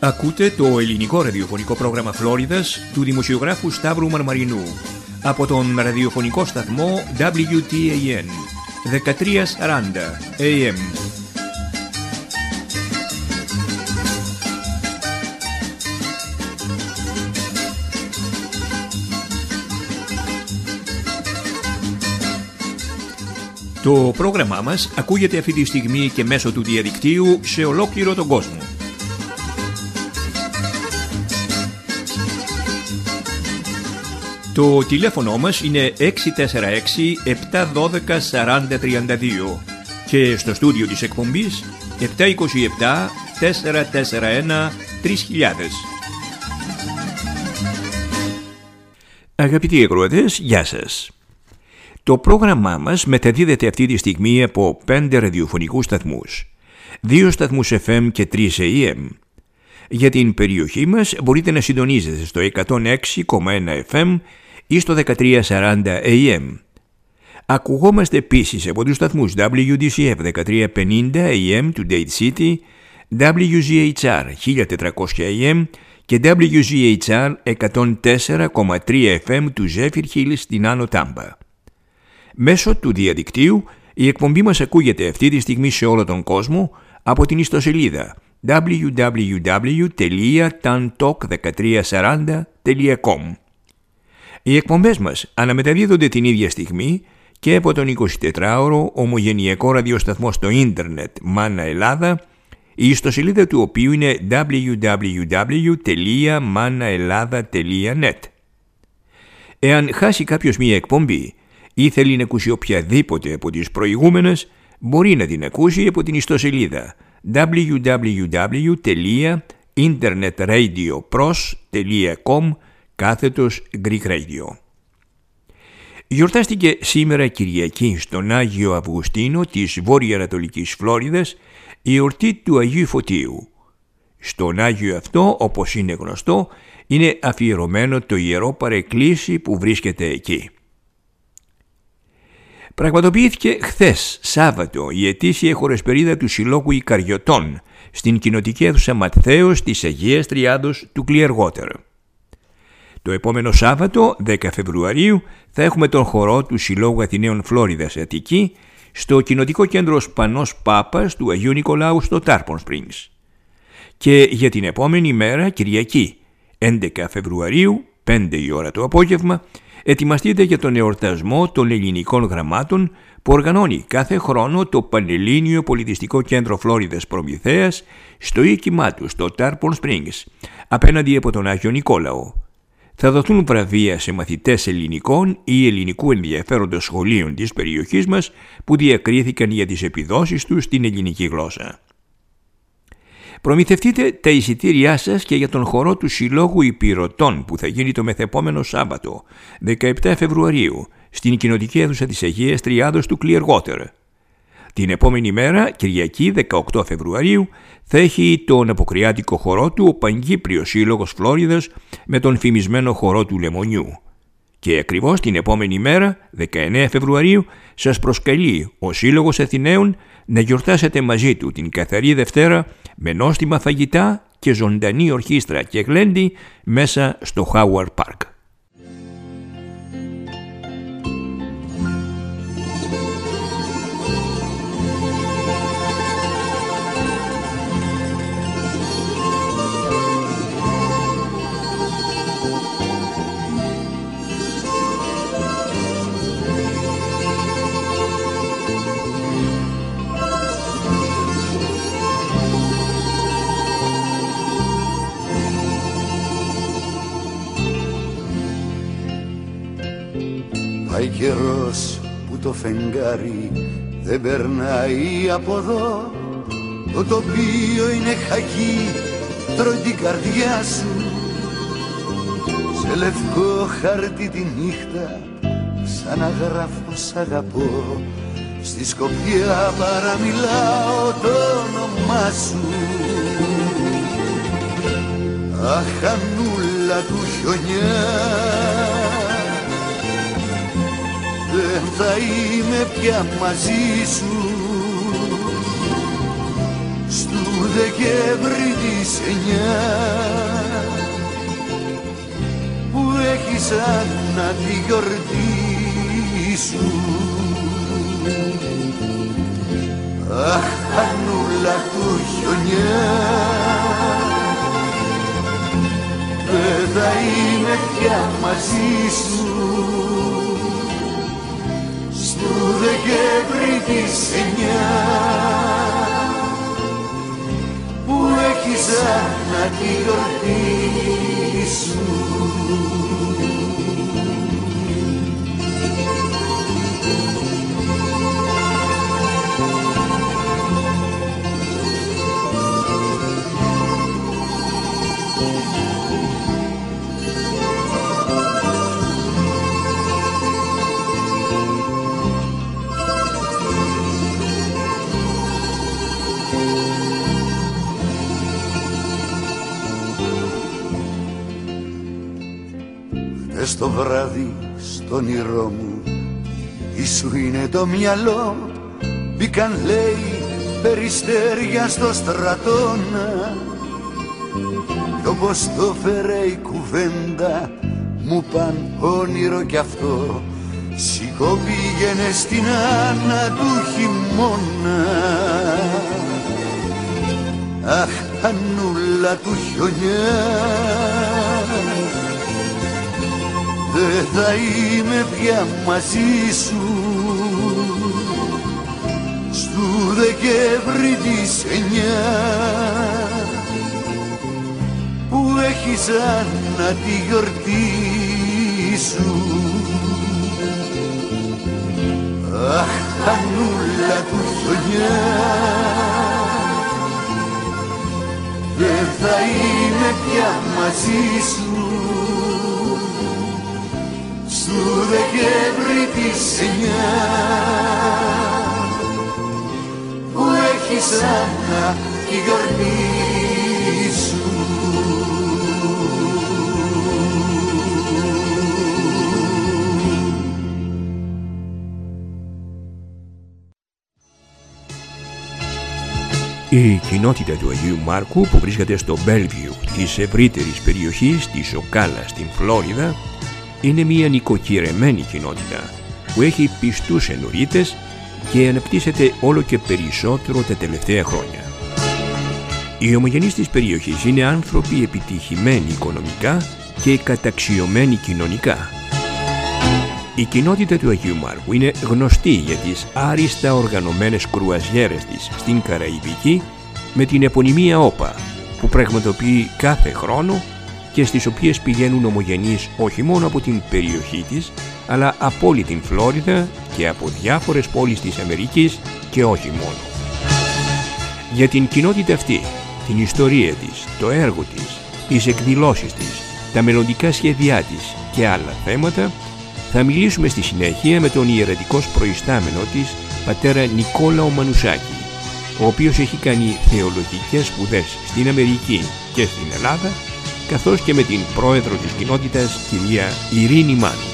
Ακούτε το ελληνικό ραδιοφωνικό πρόγραμμα Φλόριδας του δημοσιογράφου Σταύρου Μαρμαρινού από τον ραδιοφωνικό σταθμό WTAN 1340 AM. Το πρόγραμμά μας ακούγεται αυτή τη στιγμή και μέσω του διαδικτύου σε ολόκληρο τον κόσμο. Το τηλέφωνο μας είναι 646-712-4032 και στο στούντιο της εκπομπής 727-441-3000. Αγαπητοί ακροατές, γεια σας. Το πρόγραμμά μας μεταδίδεται αυτή τη στιγμή από 5 ραδιοφωνικούς σταθμούς, 2 σταθμούς FM και 3 AM. Για την περιοχή μας μπορείτε να συντονίζετε στο 106,1 FM ή στο 1340 AM. Ακουγόμαστε επίσης από τους σταθμούς WDCF 1350 AM του Dade City, WGHR 1400 AM και WGHR 104,3 FM του Zephyr Hills στην Άνω Τάμπα. Μέσω του διαδικτύου η εκπομπή μας ακούγεται αυτή τη στιγμή σε όλο τον κόσμο από την ιστοσελίδα www.tantalk1340.com. Οι εκπομπές μας αναμεταδίδονται την ίδια στιγμή και από τον 24ωρο ομογενειακό ραδιοσταθμό στο ίντερνετ Μάνα Ελλάδα, η ιστοσελίδα του οποίου είναι www.manaelada.net. Εάν χάσει κάποιος μία εκπομπή ή θέλει να ακούσει οποιαδήποτε από τις προηγούμενες, μπορεί να την ακούσει από την ιστοσελίδα www.internetradiopros.com/Greek Radio. Γιορτάστηκε σήμερα Κυριακή στον Άγιο Αυγουστίνο της Βόρειο-Ανατολικής Φλόριδας η εορτή του Αγίου Φωτίου. Στον Άγιο αυτό, όπως είναι γνωστό, είναι αφιερωμένο το ιερό παρεκκλήσι που βρίσκεται εκεί. Πραγματοποιήθηκε χθες, Σάββατο, η ετήσια χορεσπερίδα του Συλλόγου Ικαριωτών στην κοινοτική αίθουσα Ματθαίος της Αγίας Τριάδος του Clearwater. Το επόμενο Σάββατο, 10 Φεβρουαρίου, θα έχουμε τον χορό του Συλλόγου Αθηναίων Φλόριδας Αττική στο κοινοτικό κέντρο Σπανός Πάπας του Αγίου Νικολάου στο Tarpon Springs. Και για την επόμενη μέρα, Κυριακή, 11 Φεβρουαρίου, 5 η ώρα το απόγευμα, ετοιμαστείτε για τον εορτασμό των ελληνικών γραμμάτων που οργανώνει κάθε χρόνο το Πανελλήνιο Πολιτιστικό Κέντρο Φλόριδας Προμηθέας στο οίκημά του στο Tarpon Springs, απέναντι από τον Άγιο Νικόλαο. Θα δοθούν βραβεία σε μαθητές ελληνικών ή ελληνικού ενδιαφέροντος σχολείων της περιοχής μας που διακρίθηκαν για τις επιδόσεις τους στην ελληνική γλώσσα. Προμηθευτείτε τα εισιτήριά σας και για τον χορό του Συλλόγου Υπηρωτών που θα γίνει το μεθεπόμενο Σάββατο, 17 Φεβρουαρίου, στην κοινοτική αίθουσα της Αγίας Τριάδος του Clearwater. Την επόμενη μέρα, Κυριακή 18 Φεβρουαρίου, θα έχει τον αποκριάτικο χορό του ο Παγκύπριος Σύλλογος Φλόριδας με τον φημισμένο χορό του Λεμονιού. Και ακριβώς την επόμενη μέρα, 19 Φεβρουαρίου, σας προσκαλεί ο Σύλλογος Αθηναίων να γιορτάσετε μαζί του την Καθαρή Δευτέρα με νόστιμα φαγητά και ζωντανή ορχήστρα και γλέντι μέσα στο Howard Park. Πάει καιρός που το φεγγάρι δεν περνάει από εδώ, το τοπίο είναι χακί, τρώει την καρδιά σου. Σε λευκό χαρτί τη νύχτα ξαναγράφω σ' αγαπώ, στη σκοπιά παραμιλάω το όνομά σου. Αχ, Ανούλα του χιονιά, δεν θα είμαι πια μαζί σου. Στου Δεκέμβρη της 9 που έχει σαν να τη γιορτή σου. Αχ, Ανούλα του χιονιά, δεν θα είμαι πια μαζί σου. Στου Δεκέμβρη της 9 που έχει σαν να τη γιορτή σου. Χτες το βράδυ στο όνειρό μου τι σου είναι το μυαλό, μπήκαν λέει περιστέρια στο στρατόνα κι όπως το φέρε η κουβέντα μου παν όνειρο κι αυτό, σηκώ πήγαινε στην Άννα του χειμώνα. Αχ, Ανούλα του χιονιά, δεν θα είμαι πια μαζί σου. Στου Δεκέμβρη της 9 που έχει σαν να τη γιορτή σου. Αχ, Ανούλα του χιονιά, δεν θα είμαι πια μαζί σου. Στου Δεκέμβρη της 9 που έχει σαν να τη γιορτή σου. Η κοινότητα του Αγίου Μάρκου που βρίσκεται στο Bellevue της ευρύτερης περιοχής της Οκάλα στην Φλόριδα είναι μια νοικοκυρεμένη κοινότητα που έχει πιστούς ενορίτες και αναπτύσσεται όλο και περισσότερο τα τελευταία χρόνια. Οι ομογενείς της περιοχής είναι άνθρωποι επιτυχημένοι οικονομικά και καταξιωμένοι κοινωνικά. Η κοινότητα του Αγίου Μάρκου είναι γνωστή για τις άριστα οργανωμένες κρουαζιέρες της στην Καραϊβική με την επωνυμία ΟΠΑ που πραγματοποιεί κάθε χρόνο και στις οποίες πηγαίνουν ομογενείς όχι μόνο από την περιοχή της αλλά από όλη την Φλόριδα και από διάφορες πόλεις της Αμερικής και όχι μόνο. Για την κοινότητα αυτή, την ιστορία της, το έργο της, τις εκδηλώσεις της, τα μελλοντικά σχέδιά της και άλλα θέματα θα μιλήσουμε στη συνέχεια με τον ιερετικός προϊστάμενο της, πατέρα Νικόλαο Μανουσάκη, ο οποίος έχει κάνει θεολογικές σπουδές στην Αμερική και στην Ελλάδα, καθώς και με την πρόεδρο της κοινότητας, κυρία Ειρήνη Μάνου.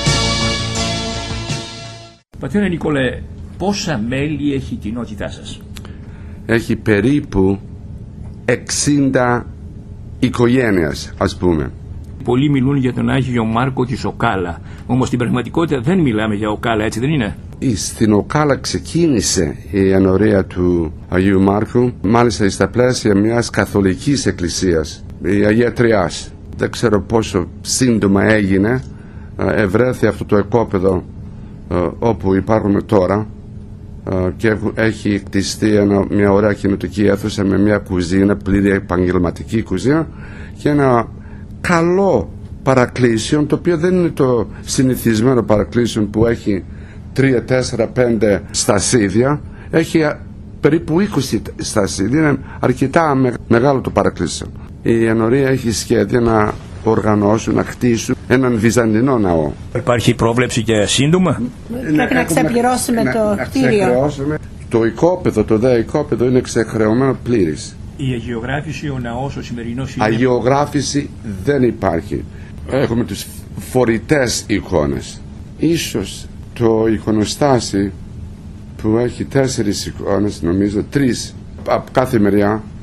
Πατέρα Νικόλαε, πόσα μέλη έχει η κοινότητά σας? Έχει περίπου 60 οικογένειες, ας πούμε. Πολλοί μιλούν για τον Άγιο Μάρκο της Οκάλα, όμως στην πραγματικότητα δεν μιλάμε για Οκάλα, έτσι δεν είναι? Στην Οκάλα ξεκίνησε η ενορία του Αγίου Μάρκου, μάλιστα στα πλαίσια μιας καθολικής εκκλησίας, η Αγία Τριάς. Δεν ξέρω πόσο σύντομα έγινε, ευρέθη αυτό το οικόπεδο όπου υπάρχουμε τώρα και έχει κτιστεί μια ωραία κοινοτική αίθουσα με μια κουζίνα, πλήρη επαγγελματική κουζίνα και ένα καλό παρακλήσιον, το οποίο δεν είναι το συνηθισμένο παρακλήσιον που έχει 3, 4, 5 στασίδια, έχει περίπου 20 στασίδια, είναι αρκετά μεγάλο το παρακλήσιον. Η ενορία έχει σχέδια να οργανώσουν, να χτίσουν έναν βυζαντινό ναό. Υπάρχει πρόβλεψη για σύντομα? Πρέπει να ξεπληρώσουμε το κτίριο. Το οικόπεδο, το δε οικόπεδο είναι ξεχρεωμένο πλήρης. Η αγιογράφηση, ο ναός, ο σημερινός είναι... Αγιογράφηση δεν υπάρχει. Έχουμε τους φορητές εικόνες. Ίσως το εικονοστάσι που έχει 4 εικόνες, νομίζω 3 από κάθε μεριά,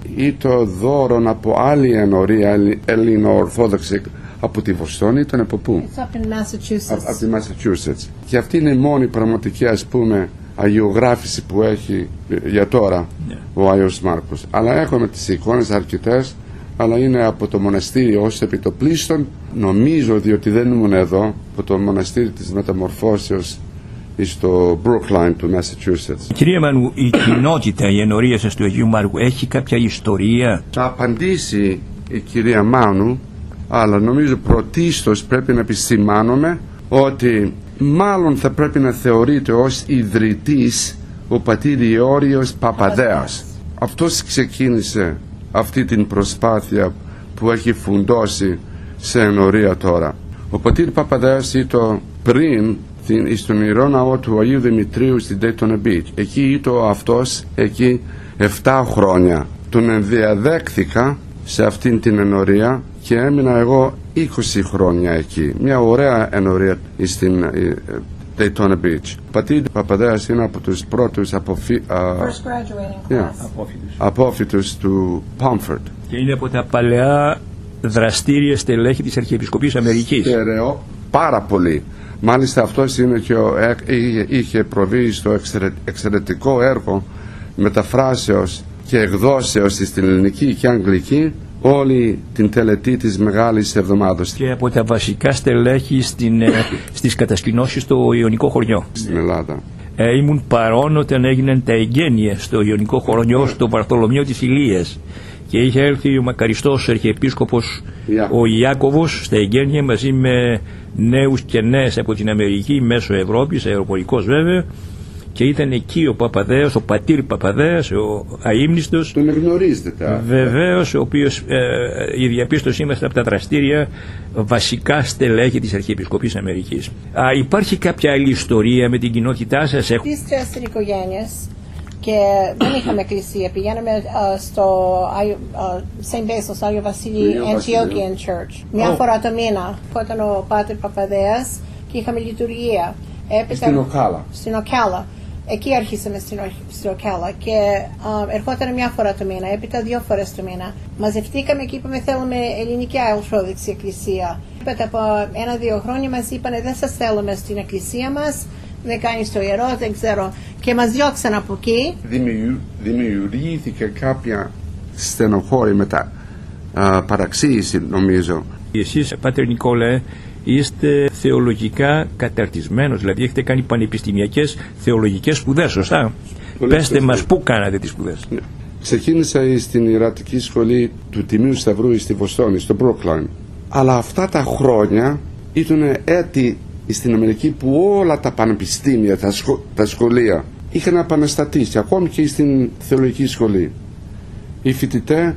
ή το δώρο από άλλη ενορία ελληνοορθόδοξη από τη Βοστόνη. Ήταν από πού? It's up in Massachusetts. Από τη Massachusetts. Και αυτή είναι η μόνη πραγματική, ας πούμε, αγιογράφηση που έχει για τώρα ο Άγιος Μάρκος. Αλλά έχουμε τις εικόνες αρκετές, αλλά είναι από το μοναστήρι ως επιτοπλίστων. Νομίζω, διότι δεν ήμουν εδώ, από το μοναστήρι της Μεταμορφώσεως στο Brookline του Massachusetts. Κυρία Μανού, η κοινότητα, η ενορία σας του Αγίου Μάρκου έχει κάποια ιστορία? Θα απαντήσει η κυρία Μάνου, αλλά νομίζω πρωτίστως πρέπει να επισημάνουμε ότι μάλλον θα πρέπει να θεωρείται ως ιδρυτής ο πατήρ Ιώριος Παπαδέας. Αυτός ξεκίνησε αυτή την προσπάθεια που έχει φουντώσει σε ενορία τώρα. Ο πατήρ Παπαδέας ήταν πριν στον Ιερό Ναό του Αγίου Δημητρίου στην Daytona Beach. Εκεί ήταν αυτός εκεί 7 χρόνια. Τον ενδιαδέχθηκα σε αυτήν την ενορία και έμεινα εγώ 20 χρόνια εκεί. Μια ωραία ενορία στην Daytona Beach. Ο πατήρ Παπαδέας είναι από τους πρώτους απόφοιτους του Pomfret. Και είναι από τα παλαιά δραστήρια στελέχη της Αρχιεπισκοπής Αμερικής. Πάρα πολύ. Μάλιστα αυτός είναι και είχε προβεί στο εξαιρετικό έργο μεταφράσεως και εκδόσεως στην ελληνική και αγγλική όλη την τελετή της Μεγάλης Εβδομάδος. Και από τα βασικά στελέχη στις κατασκηνώσεις στο Ιωνικό χωριό. Στην Ελλάδα. Ήμουν παρόν όταν έγιναν τα εγγένεια στο Ιωνικό χωριό, στο Βαρθολομαίο της Ηλίας. Και είχε έρθει ο μακαριστός Αρχιεπίσκοπος ο Ιάκωβος στα εγγένεια μαζί με νέους και νέες από την Αμερική, μέσω Ευρώπης, αεροπορικός βέβαια, και ήταν εκεί ο Παπαδέας, ο πατήρ Παπαδέας, ο αείμνηστος. Τον γνωρίζετε. Βεβαίως, ο οποίος η διαπίστωση είμαστε από τα δραστήρια βασικά στελέχη της Αρχιεπισκοπής Αμερικής. Υπάρχει κάποια άλλη ιστορία με την κοινότητά σας? Τις 4 οικογένειες και δεν είχαμε εκκλησία. Πηγαίναμε στο St. Basil's, Άγιο Βασίλη Antiochian Church. Μια φορά το μήνα. Όταν ο Πάτερ Παπαδέας και είχαμε λειτουργία. Στην Οκάλα. Στην Οκάλα. Εκεί αρχίσαμε στην Οκάλα και ερχόταν μια φορά το μήνα, έπειτα 2 φορές το μήνα. Μαζευτήκαμε και είπαμε θέλουμε ελληνική Ορθόδοξη εκκλησία. Μετά από 1-2 χρόνια μας είπανε δεν σας θέλουμε στην εκκλησία μας, δεν κάνεις το ιερό, δεν ξέρω. Και μας διώξαν από εκεί. Δημιουργήθηκε κάποια στενοχώρη μετά, παραξήγηση νομίζω. Εσείς, Πάτερ Νικόλαε, είστε θεολογικά καταρτισμένος, δηλαδή έχετε κάνει πανεπιστημιακές θεολογικές σπουδές, σωστά? Πέστε μας πού κάνατε τις σπουδές. Ξεκίνησα στην ιερατική σχολή του Τιμίου Σταυρού στη Βοστόνη, στο Brookline. Αλλά αυτά τα χρόνια ήταν έτη στην Αμερική που όλα τα πανεπιστήμια, τα σχολεία είχαν επαναστατήσει, ακόμη και στην θεολογική σχολή. Οι φοιτητές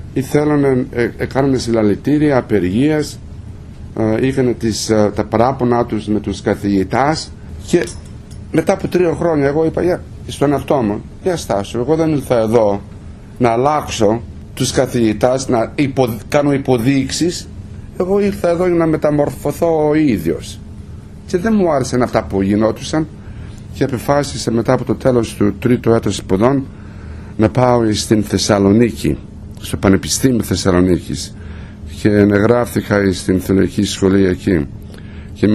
έκαναν συλλαλητήρια, απεργίες, είχαν τα παράπονα τους με τους καθηγητάς και μετά από 3 χρόνια εγώ είπα στον εαυτό μου, για στάσου, εγώ δεν ήρθα εδώ να αλλάξω τους καθηγητάς, να κάνω υποδείξεις, εγώ ήρθα εδώ για να μεταμορφωθώ ο ίδιος. Και δεν μου άρεσαν αυτά που γινόντουσαν και αποφάσισα μετά από το τέλος του 3ου έτους σπουδών να πάω στην Θεσσαλονίκη, στο Πανεπιστήμιο Θεσσαλονίκης, και εγγράφτηκα στην θεολογική σχολή εκεί και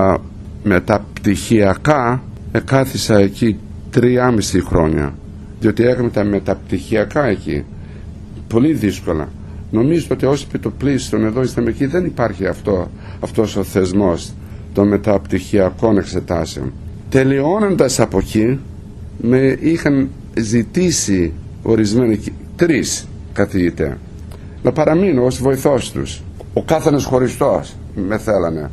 μετά πτυχιακά κάθισα εκεί 3,5 χρόνια, διότι έκανα τα μεταπτυχιακά εκεί πολύ δύσκολα. Νομίζω ότι ως επιτοπλίστων εδώ στην Αμερική δεν υπάρχει αυτός ο θεσμός των μεταπτυχιακών εξετάσεων. Τελειώνοντας από εκεί με είχαν ζητήσει ορισμένοι 3 καθηγητές να παραμείνω ως βοηθός τους. Ο κάθενος χωριστός με θέλανε.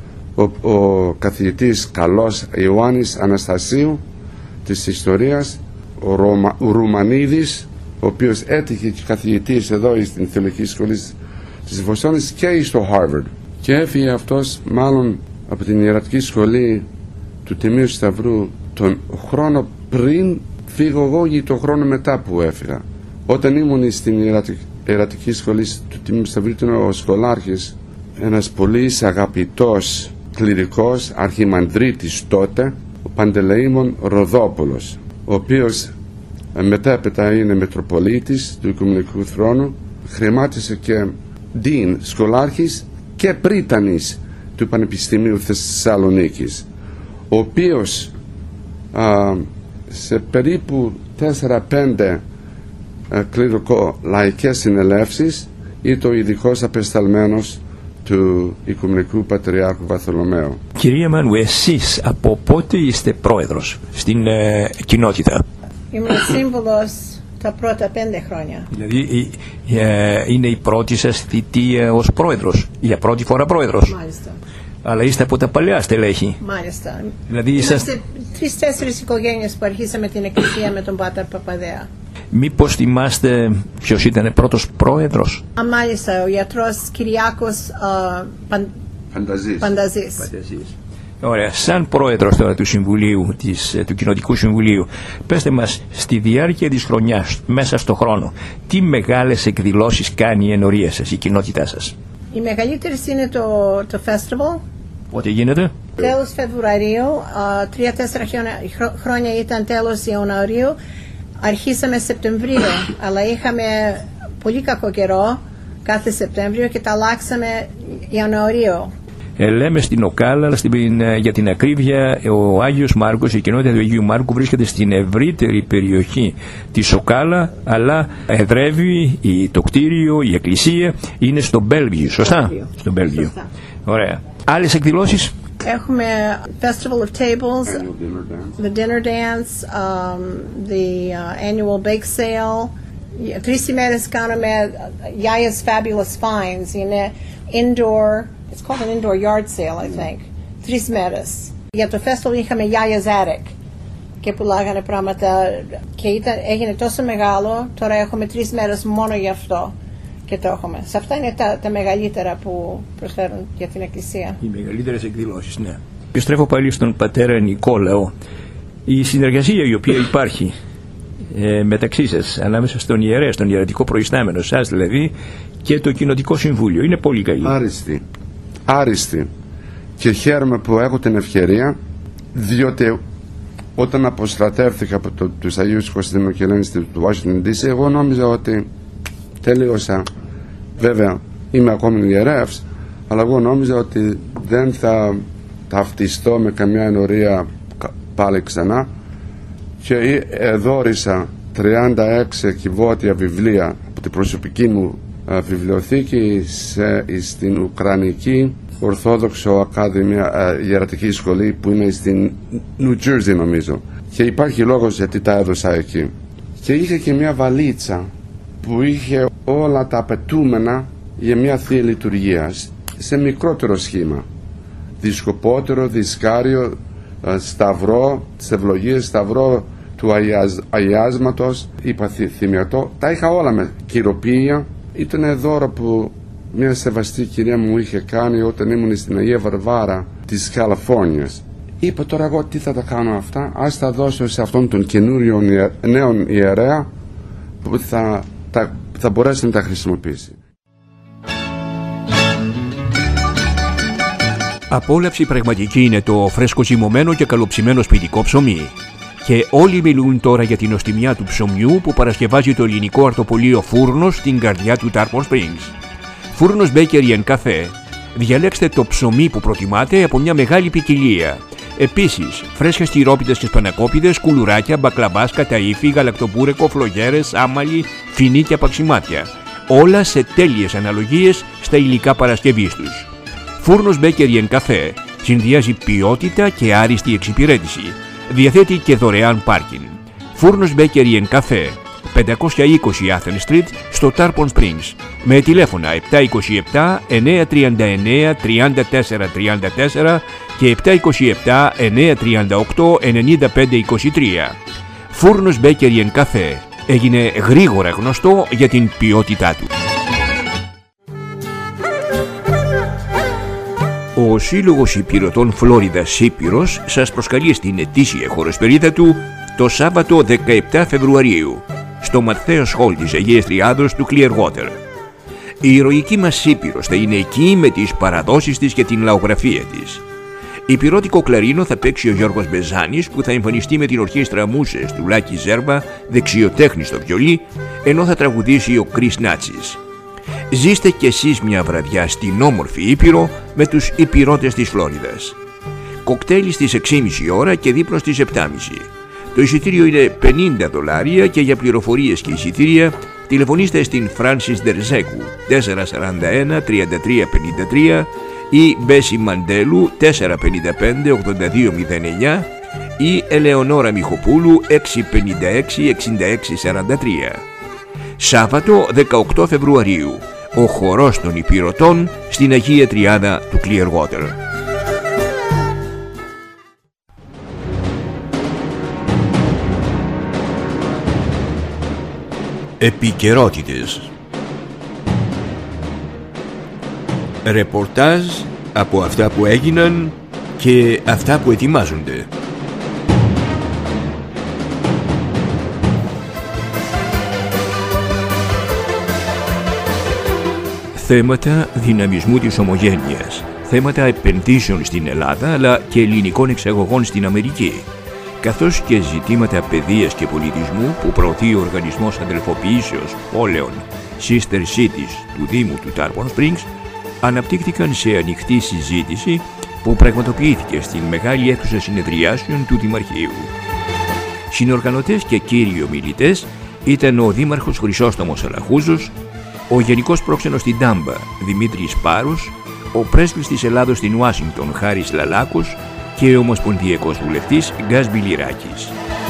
Ο καθηγητής καλός Ιωάννης Αναστασίου της ιστορίας, ο Ρουμανίδης, ο οποίος έτυχε και καθηγητής εδώ στην θεολογική σχολή της Βοστόνης και στο Harvard. Και έφυγε αυτός μάλλον από την ιερατική σχολή του Τιμίου Σταυρού τον χρόνο πριν φύγω εγώ ή τον χρόνο μετά που έφυγα. Όταν ήμουν στην ιερατική σχολή του Τιμίου Σταυρού ήταν ο σχολάρχης, ένας πολύ αγαπητός κληρικός αρχιμανδρίτης τότε, ο Παντελεήμων Ροδόπουλος, ο οποίος μετέπειτα είναι Μητροπολίτης του Οικουμενικού Θρόνου, χρημάτισε και Dean, Σχολάρχης και Πρίτανης του Πανεπιστημίου Θεσσαλονίκης, ο οποίος σε περίπου 4-5 κληρικό-λαϊκές συνελεύσεις ήταν ο ειδικός απεσταλμένος του Οικουμενικού Πατριάρχου Βαρθολομαίου. Κυρία Μάνου, εσείς από πότε είστε πρόεδρος στην κοινότητα? Ήμουν σύμβουλος τα πρώτα 5 χρόνια. Δηλαδή είναι η πρώτη σας θητεία ως πρόεδρος, για πρώτη φορά πρόεδρος? Μάλιστα. Αλλά είστε από τα παλιά στελέχη. Μάλιστα. Δηλαδή είμαστε 3-4 οικογένειες που αρχίσαμε την εκκλησία με τον Πάτερ Παπαδέα. Μήπως θυμάστε ποιος ήταν πρώτος πρόεδρος? Μάλιστα, ο γιατρός Κυριάκος Πανταζής. Ωραία. Σαν πρόεδρος τώρα του Συμβουλίου, του Κοινοτικού Συμβουλίου, πέστε μας, στη διάρκεια της χρονιάς, μέσα στο χρόνο, τι μεγάλες εκδηλώσεις κάνει η ενορία σας, η κοινότητά σας? Η μεγαλύτερη είναι το festival. Πότε γίνεται? Τέλος Φεβρουαρίου, 3-4 χρόνια ήταν τέλος Ιανουαρίου. Αρχίσαμε Σεπτεμβρίο, αλλά είχαμε πολύ κακό καιρό κάθε Σεπτέμβριο και τα αλλάξαμε Ιανουαρίου. Λέμε στην Οκάλα, αλλά για την ακρίβεια, ο Άγιος Μάρκος, η κοινότητα του Αγίου Μάρκου βρίσκεται στην ευρύτερη περιοχή της Οκάλα, αλλά εδρεύει το κτίριο, η εκκλησία είναι στο Μπέλγιο, σωστά? Στο Μπέλγιο. Ωραία. Άλλες εκδηλώσεις? Έχουμε Festival of Tables, the dinner dance, the annual bake sale. 3 ημέρες κάνουμε Yaya's Fabulous Finds, είναι indoor, it's called an indoor yard sale, I think. 3 μέρες. Για το festival είχαμε Yaya's Attic και πουλάγανε πράγματα και έγινε τόσο μεγάλο, τώρα έχουμε 3 μέρες μόνο γι' αυτό. Και το έχουμε. Σε αυτά είναι τα μεγαλύτερα που προσφέρουν για την Εκκλησία. Οι μεγαλύτερες εκδηλώσεις, ναι. Επιστρέφω πάλι στον πατέρα Νικόλαο. Η συνεργασία η οποία υπάρχει μεταξύ σας, ανάμεσα στον ιερέα, στον ιερατικό προϊστάμενο, σας δηλαδή, και το Κοινοτικό Συμβούλιο, είναι πολύ καλή. Άριστη. Και χαίρομαι που έχω την ευκαιρία, διότι όταν αποστρατεύτηκα από τους Αγίους Κωνσταντίνου και Ελένης του Washington DC, εγώ νόμιζα ότι τελείωσα. Βέβαια είμαι ακόμη ιερεύς, αλλά εγώ νόμιζα ότι δεν θα ταυτιστώ με καμιά ενορία πάλι ξανά και δόρισα 36 κυβότια βιβλία από την προσωπική μου βιβλιοθήκη στην Ουκρανική Ορθόδοξο Ακαδημία Ιερατική Σχολή που είναι στην New Jersey νομίζω, και υπάρχει λόγος γιατί τα έδωσα εκεί. Και είχε και μια βαλίτσα που είχε όλα τα απαιτούμενα για μια θεία λειτουργία σε μικρότερο σχήμα, δισκοπότερο, δισκάριο, σταυρό, τις ευλογίες, σταυρό του αγιάσματος, είπα θυμιατό, τα είχα όλα με κυροποίηια. Ήταν δώρο που μια σεβαστή κυρία μου είχε κάνει όταν ήμουν στην Αγία Βαρβάρα της Καλιφόρνιας. Είπα τώρα εγώ τι θα τα κάνω αυτά, ας τα δώσω σε αυτόν τον καινούριο νέο ιερέα που θα μπορέσει να τα χρησιμοποιήσει. Απόλαυση πραγματική είναι το φρέσκο ζυμωμένο και καλοψημένο σπιτικό ψωμί. Και όλοι μιλούν τώρα για την νοστιμιά του ψωμιού που παρασκευάζει το ελληνικό αρτοπολείο Φούρνος στην καρδιά του Tarpon Springs. Φούρνος Bakery & Cafe. Διαλέξτε το ψωμί που προτιμάτε από μια μεγάλη ποικιλία. Επίσης, φρέσκες τυρόπιτες και σπανακόπιτες, κουλουράκια, μπακλαμπάς, καταΐφι, γαλακτοπούρεκο, φλογέρες, άμαλι, φινί και απαξιμάτια. Όλα σε τέλειες αναλογίες στα υλικά παρασκευής τους. Φούρνος Bakery & Cafe συνδυάζει ποιότητα και άριστη εξυπηρέτηση. Διαθέτει και δωρεάν πάρκινγκ. Φούρνος Bakery & Cafe, 520 Athens Street στο Tarpon Springs, με τηλέφωνα 727 939 3434 και 727 938 9523. Φούρνος Bakery & Cafe έγινε γρήγορα γνωστό για την ποιότητά του. Ο Σύλλογος Υπηρωτών Φλόριδας Σύπηρος σας προσκαλεί στην ετήσια χοροσπερίδα του το Σάββατο 17 Φεβρουαρίου στο Ματθαίος Χολ της Αγίας Τριάδος του Clearwater. Η ηρωική μας Σύπηρος θα είναι εκεί με τις παραδόσεις της και την λαογραφία της. Υπηρώτικο κλαρίνο θα παίξει ο Γιώργος Μπεζάνης, που θα εμφανιστεί με την ορχήστρα Μούσες του Λάκη Ζέρβα, δεξιοτέχνη στο βιολί, ενώ θα τραγουδήσει ο Κρίς Νάτσης. Ζήστε κι εσείς μια βραδιά στην όμορφη Ήπειρο με τους υπηρώτες της Φλόριδας. Κοκτέιλ στις 6.30 ώρα και δείπνο στις 7.30. Το εισιτήριο είναι $50 και για πληροφορίες και εισιτήρια τηλεφωνήστε στην Φράνσις Ντερζέκου 441-3353 ή Μπέση Μαντέλου 455-8209 ή Ελεονόρα Μιχοπούλου 656-6643. Σάββατο 18 Φεβρουαρίου, ο χορός των υπηρωτών στην Αγία Τριάδα του Clearwater. Επικαιρότητες. Ρεπορτάζ από αυτά που έγιναν και αυτά που ετοιμάζονται. Θέματα δυναμισμού της ομογένειας, θέματα επενδύσεων στην Ελλάδα αλλά και ελληνικών εξαγωγών στην Αμερική, καθώς και ζητήματα παιδείας και πολιτισμού που προωθεί ο Οργανισμός Αδελφοποιήσεως Πόλεων Sister Cities του Δήμου του Tarpon Springs, αναπτύχθηκαν σε ανοιχτή συζήτηση που πραγματοποιήθηκε στην μεγάλη αίθουσα συνεδριάσεων του Δημαρχείου. Συνοργανωτές και κύριοι ομιλητές ήταν ο Δήμαρχος Χρυσόστομος Αλαχούζος, ο Γενικός Πρόξενος στην Τάμπα Δημήτρης Πάρους, ο Πρέσβης της Ελλάδος στην Ουάσιγκτον Χάρης Λαλάκος και ο Ομοσπονδιακός Βουλευτής Γκάς Μπιλιράκης.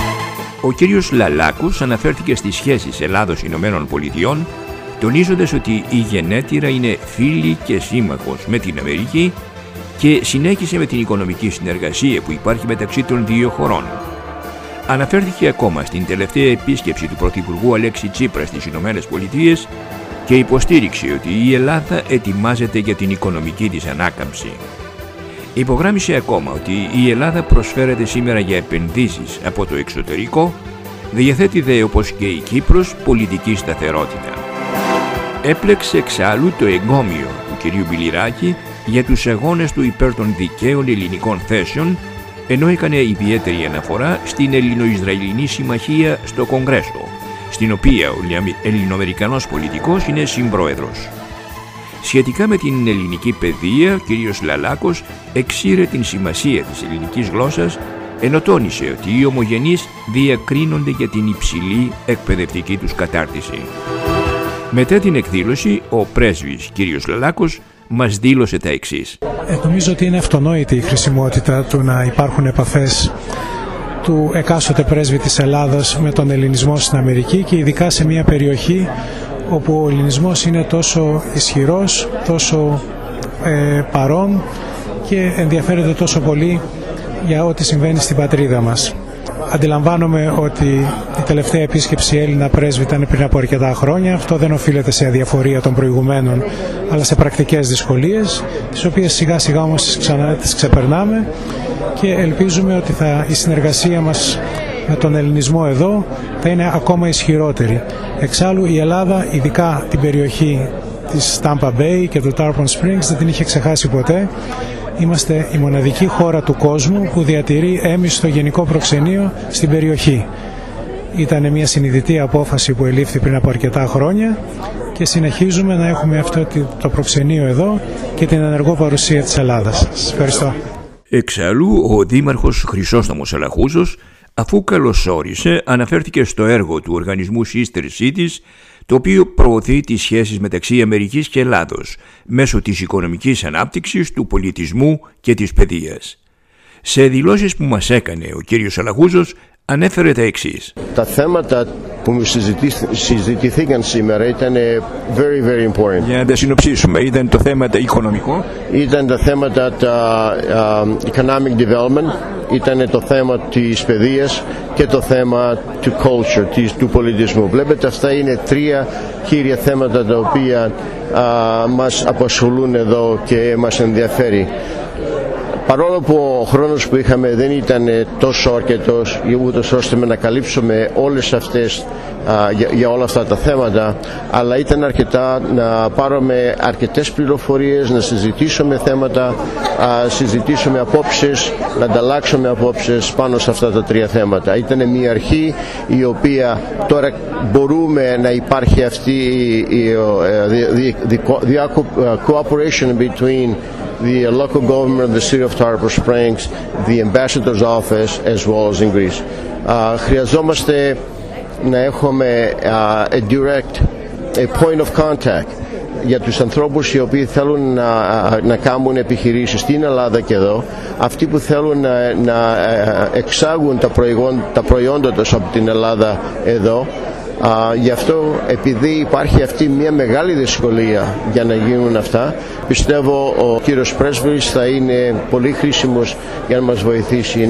Ο κύριος Λαλάκος αναφέρθηκε στις σχέσεις Ελλάδος-Ηνωμένων Πολιτειών, τονίζοντας ότι η γενέτειρα είναι φίλη και σύμμαχος με την Αμερική και συνέχισε με την οικονομική συνεργασία που υπάρχει μεταξύ των δύο χωρών. Αναφέρθηκε ακόμα στην τελευταία επίσκεψη του Πρωθυπουργού Αλέξη Τσίπρα στις Ηνωμένες Πολιτείες και υποστήριξε ότι η Ελλάδα ετοιμάζεται για την οικονομική της ανάκαμψη. Υπογράμμισε ακόμα ότι η Ελλάδα προσφέρεται σήμερα για επενδύσεις από το εξωτερικό, διαθέτει δε όπως και η Κύπρος πολιτική σταθερότητα. Έπλεξε εξάλλου το εγκόμιο του κυρίου Μπιλιράκη για τους αγώνες του υπέρ των δικαίων ελληνικών θέσεων, ενώ έκανε ιδιαίτερη αναφορά στην Ελληνο-Ισραηλινή Συμμαχία στο Κογκρέσο, στην οποία ο Ελληνοαμερικανός πολιτικός είναι συμπρόεδρος. Σχετικά με την ελληνική παιδεία, ο κ. Λαλάκος εξήρε την σημασία της ελληνικής γλώσσας, ενώ τόνισε ότι οι ομογενείς διακρίνονται για την υψηλή εκπαιδευτική τους κατάρτιση. Μετά την εκδήλωση, ο πρέσβης κ. Λαλάκος μας δήλωσε τα εξής. Νομίζω ότι είναι αυτονόητη η χρησιμότητα του να υπάρχουν επαφές του εκάστοτε πρέσβη της Ελλάδας με τον ελληνισμό στην Αμερική και ειδικά σε μια περιοχή όπου ο ελληνισμός είναι τόσο ισχυρός, τόσο παρόν και ενδιαφέρεται τόσο πολύ για ό,τι συμβαίνει στην πατρίδα μας. Αντιλαμβάνομαι ότι η τελευταία επίσκεψη Έλληνα πρέσβη ήταν πριν από αρκετά χρόνια. Αυτό δεν οφείλεται σε αδιαφορία των προηγουμένων, αλλά σε πρακτικές δυσκολίες, τις οποίες σιγά σιγά όμως τις ξεπερνάμε και ελπίζουμε ότι η συνεργασία μας με τον ελληνισμό εδώ θα είναι ακόμα ισχυρότερη. Εξάλλου η Ελλάδα, ειδικά την περιοχή της Tampa Bay και του Tarpon Springs, δεν την είχε ξεχάσει ποτέ. Είμαστε η μοναδική χώρα του κόσμου που διατηρεί έμιστο γενικό προξενείο στην περιοχή. Ήταν μια συνειδητή απόφαση που ελήφθη πριν από αρκετά χρόνια και συνεχίζουμε να έχουμε αυτό το προξενείο εδώ και την ενεργό παρουσία της Ελλάδας. Σας ευχαριστώ. Εξάλλου, ο Δήμαρχος Χρυσόστομος Αλαχούζος, αφού καλωσόρισε, αναφέρθηκε στο έργο του οργανισμού Sister Cities, το οποίο προωθεί τις σχέσεις μεταξύ Αμερικής και Ελλάδος μέσω της οικονομικής ανάπτυξης, του πολιτισμού και της παιδείας. Σε δηλώσεις που μας έκανε ο κύριος Αλαχούζος ανέφερε τα εξής. Τα θέματα που συζητηθήκαν σήμερα ήταν very, very important. Για να τα συνοψίσουμε, ήταν το θέμα το οικονομικό. Ήταν τα θέματα economic development, ήταν το θέμα της παιδείας και το θέμα του culture, του πολιτισμού. Βλέπετε, αυτά είναι τρία κύρια θέματα τα οποία μας απασχολούν εδώ και μας ενδιαφέρει. Παρόλο που ο χρόνος που είχαμε δεν ήταν τόσο αρκετός ούτως ώστε να καλύψουμε όλες αυτές για όλα αυτά τα θέματα, αλλά ήταν αρκετά να πάρουμε αρκετές πληροφορίες, να συζητήσουμε θέματα, συζητήσουμε απόψεις, να ανταλλάξουμε απόψεις πάνω σε αυτά τα τρία θέματα. Ήταν μια αρχή η οποία τώρα μπορούμε να υπάρχει αυτή η cooperation between the local government, the city of Tarpon Springs, the ambassador's office, as well as in Greece. Χρειαζόμαστε να έχουμε a point of contact για τους ανθρώπους οι οποίοι θέλουν να κάνουν επιχειρήσεις στην Ελλάδα και εδώ, αυτοί που θέλουν να εξάγουν τα προϊόντα τους από την Ελλάδα εδώ. Γι' αυτό, επειδή υπάρχει αυτή μια μεγάλη δυσκολία για να γίνουν αυτά, πιστεύω ο κύριος Πρέσβης θα είναι πολύ χρήσιμος για να μας βοηθήσει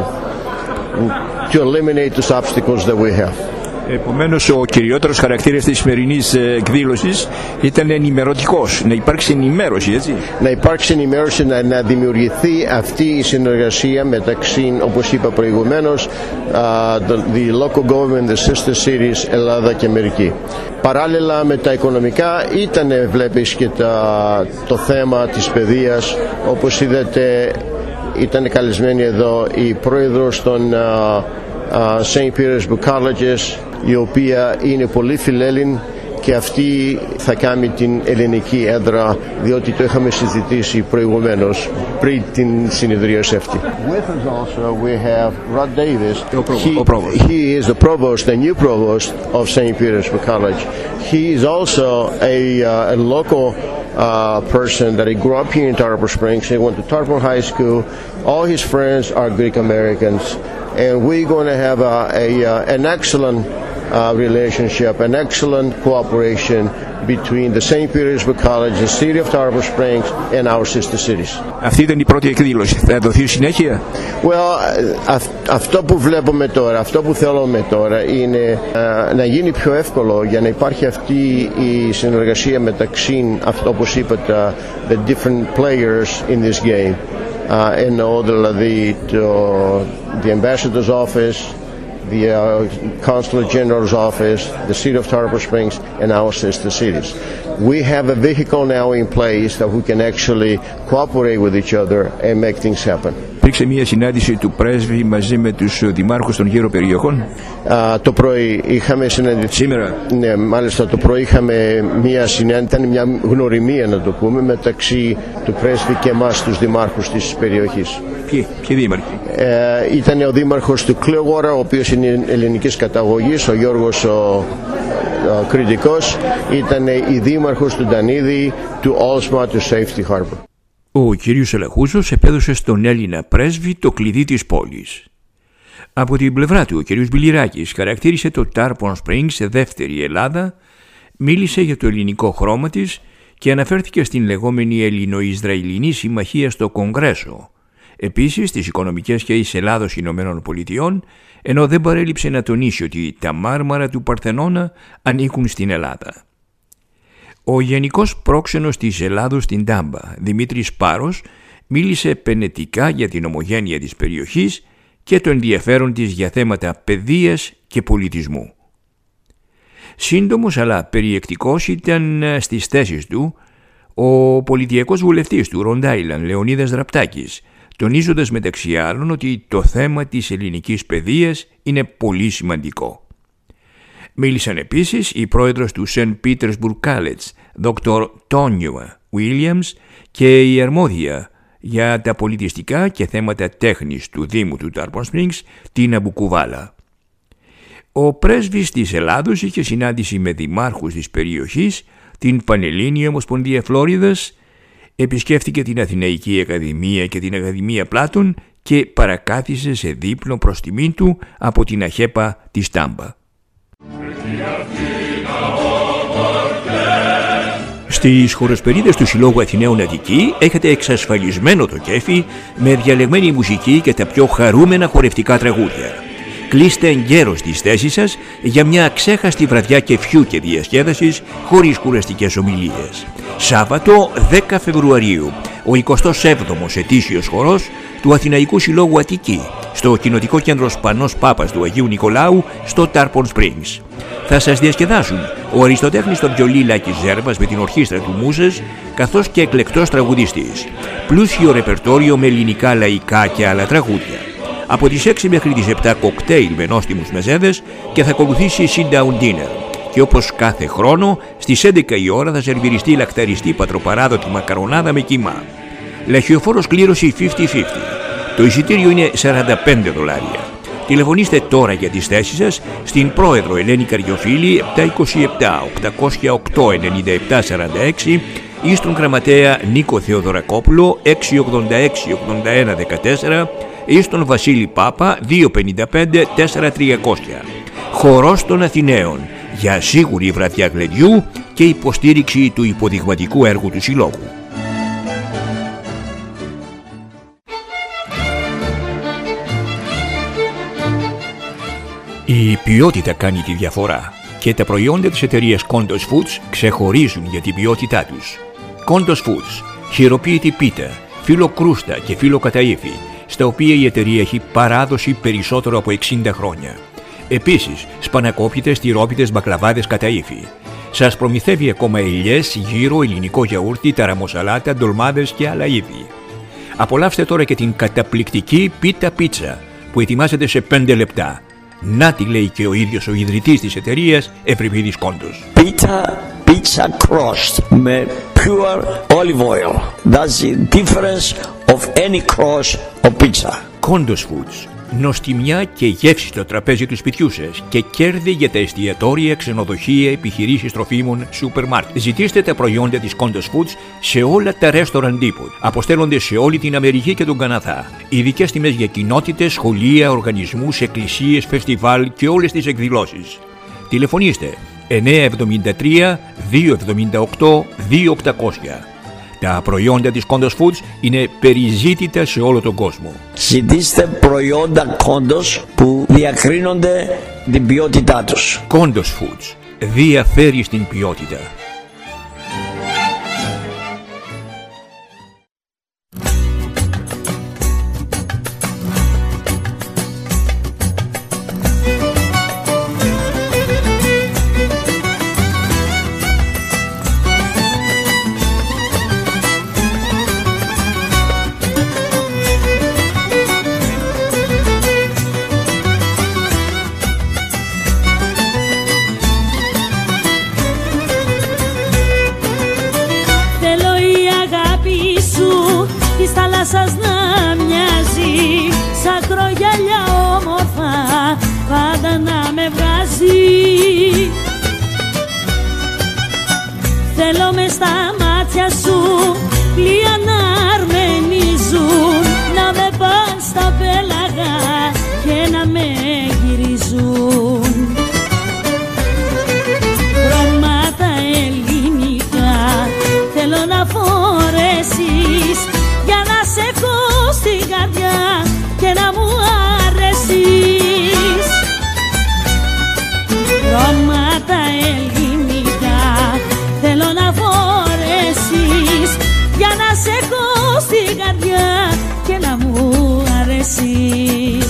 to eliminate the obstacles that we have. Επομένως, ο κυριότερος χαρακτήρας της σημερινής εκδήλωσης ήταν ενημερωτικός, να υπάρξει ενημέρωση, έτσι. Να υπάρξει ενημέρωση, να δημιουργηθεί αυτή η συνεργασία μεταξύ, όπως είπα προηγουμένως, the local government, the sister cities, Ελλάδα και Αμερική. Παράλληλα με τα οικονομικά βλέπεις και το θέμα της παιδείας. Όπως είδατε, ήταν καλεσμένη εδώ η πρόεδρος των St. Petersburg Colleges, η οποία είναι πολύ φιλέλλην και αυτή θα κάνει την ελληνική έδρα, διότι το είχαμε συζητήσει προηγουμένως πριν την συνεδρίαση αυτή. With us also we have Rod Davis. He is the provost, the new provost of St. Petersburg College. He is also a local person that he grew up here in Tarpon Springs. He went to Tarpon High School. All his friends are Greek Americans, and we're going to have an excellent relationship, an excellent cooperation between the St. Petersburg College, the city of Tarpon Springs, and our sister cities. Αυτή ήταν η πρώτη εκδήλωση. Θα δοθεί συνέχεια? Well, αυτό που βλέπουμε τώρα, αυτό που θέλουμε τώρα είναι να γίνει πιο εύκολο για να υπάρχει αυτή η συνεργασία μεταξύ, αυτό όπως είπατε, the different players in this game. Εννοώ δηλαδή the ambassador's office, the Consulate General's office, the city of Tarpon Springs, and our sister cities. We have a vehicle now in place that we can actually cooperate with each other and make things happen. Υπήρξε μια συνάντηση του πρέσβη μαζί με τους δημάρχους των γύρω περιοχών. Το πρωί είχαμε συνάντηση. Σήμερα? Ναι, μάλιστα το πρωί είχαμε μια συνάντηση, ήταν μια γνωριμία να το πούμε, μεταξύ του πρέσβη και εμάς τους δημάρχους της περιοχής. Ποιοι δήμαρχοι? Ήταν ο δήμαρχος του Clearwater, ο οποίος είναι ελληνικής καταγωγής, ο Γιώργος ο Κρητικός. Ήταν η δήμαρχος του Ντανίδη, του Όλσμα, του Safety Harbor. Ο κύριος Αλαχούζος επέδωσε στον Έλληνα πρέσβη το κλειδί της πόλης. Από την πλευρά του, ο κύριος Μπιλιράκης χαρακτήρισε το Tarpon Springs σε δεύτερη Ελλάδα, μίλησε για το ελληνικό χρώμα της και αναφέρθηκε στην λεγόμενη Ελληνο-Ισραηλινή συμμαχία στο Κογκρέσο. Επίσης, στις οικονομικές σχέσεις Ελλάδος Ηνωμένων Πολιτειών, ενώ δεν παρέλειψε να τονίσει ότι τα μάρμαρα του Παρθενώνα ανήκουν στην Ελλάδα. Ο γενικός πρόξενος της Ελλάδος στην Τάμπα, Δημήτρης Πάρος, μίλησε επενετικά για την ομογένεια της περιοχής και το ενδιαφέρον της για θέματα παιδείας και πολιτισμού. Σύντομος αλλά περιεκτικός ήταν στις θέσεις του ο πολιτιακός βουλευτής του Rhode Island, Λεωνίδας Ραπτάκης, τονίζοντας μεταξύ άλλων ότι το θέμα της ελληνικής παιδείας είναι πολύ σημαντικό. Μίλησαν επίσης η πρόεδρος του St. Petersburg College, Dr. Tonya Williams, και η αρμόδια για τα πολιτιστικά και θέματα τέχνης του Δήμου του Tarpon Springs, Τίνα Μπουκουβάλα. Ο πρέσβης της Ελλάδος είχε συνάντηση με δημάρχους της περιοχής, την Πανελλήνια Ομοσπονδία Φλόριδας, επισκέφθηκε την Αθηναϊκή Ακαδημία και την Ακαδημία Πλάτων και παρακάθισε σε δείπνο προς τιμήν του από την ΑΧΕΠΑ της Τάμπα. Στις χοροσπερίδες του Συλλόγου Αθηναίων Αττική έχετε εξασφαλισμένο το κέφι με διαλεγμένη μουσική και τα πιο χαρούμενα χορευτικά τραγούδια. Κλείστε εγκαίρως τις θέσεις σας για μια αξέχαστη βραδιά κεφιού και διασκέδασης χωρίς κουραστικές ομιλίες. Σάββατο 10 Φεβρουαρίου, ο 27ος ετήσιος χορός του Αθηναϊκού Συλλόγου Αττική στο Κοινοτικό Κέντρο Σπανός Πάπας του Αγίου Νικολάου στο Τάρπον Springs. Θα σας διασκεδάσουν ο αριστοτέχνης στο βιολί Λάκης Ζέρβας με την ορχήστρα του Μούσες, καθώς και εκλεκτός τραγουδιστής. Πλούσιο ρεπερτόριο με ελληνικά λαϊκά και άλλα τραγούδια. Από τις 6 μέχρι τις 7 κοκτέιλ με νόστιμους μεζέδες και θα ακολουθήσει sit-down dinner. Και όπως κάθε χρόνο, στις 11 η ώρα θα σερβιριστεί λακταριστή πατροπαράδοτη μακαρονάδα με κιμά. Λαχιοφόρος κλήρωση 50-50. Το εισιτήριο είναι $45. Τηλεφωνήστε τώρα για τις θέσεις σας στην πρόεδρο Ελένη Καριοφίλη 727-808-9746 ή στον γραμματέα Νίκο Θεοδωρακόπουλο 686-8114 ή στον Βασίλη Πάπα 255-4300. Χορός των Αθηναίων για σίγουρη βραδιά γλεντιού και υποστήριξη του υποδειγματικού έργου του Συλλόγου. Η ποιότητα κάνει τη διαφορά και τα προϊόντα της εταιρείας Kondos Foods ξεχωρίζουν για την ποιότητά τους. Kondos Foods, χειροποίητη πίτα, φύλλο κρούστα και φύλλο καταΐφι, στα οποία η εταιρεία έχει παράδοση περισσότερο από 60 χρόνια. Επίσης, σπανακόπιτες, τυρόπιτες, μπακλαβάδες καταΐφι. Σας προμηθεύει ακόμα ελιές, γύρο, ελληνικό γιαούρτι, ταραμοσαλάτα, ντολμάδες και άλλα είδη. Απολαύστε τώρα και την καταπληκτική πίτα πίτσα που ετοιμάζεται σε 5 λεπτά. Να τη λέει και ο ίδιος ο ιδρυτής της εταιρείας, Ευρυπίδης Κόντος. Pizza crust με pure olive oil. That's the difference of any crust of pizza. Kondos Foods. Νοστιμιά και γεύση στο τραπέζι του σπιτιού σας και κέρδη για τα εστιατόρια, ξενοδοχεία, επιχειρήσεις τροφίμων, σούπερ μάρκετ. Ζητήστε τα προϊόντα της Kondos Foods σε όλα τα restaurant depot. Αποστέλλονται σε όλη την Αμερική και τον Καναδά. Ειδικές τιμές για κοινότητες, σχολεία, οργανισμούς, εκκλησίες, φεστιβάλ και όλες τις εκδηλώσεις. Τηλεφωνήστε 973 278 2800. Τα προϊόντα της Kondos Foods είναι περιζήτητα σε όλο τον κόσμο. Ζητήστε προϊόντα Kondos που διακρίνονται την ποιότητά τους. Kondos Foods διαφέρει στην ποιότητα. Σας να μοιάζει σαν κρογιαλιά όμορφα πάντα να με βγάζει. Θέλω μες στα μάτια σου πλοία να αρμενίζουν, να με πας στα πέλαγα και να με γυρίζουν. Χρώματα ελληνικά θέλω να φορέσεις για να σε έχω στην καρδιά και να μου αρέσεις. Χρώματα ελληνικά θέλω να φορέσεις για να σε έχω στην καρδιά και να μου αρέσεις.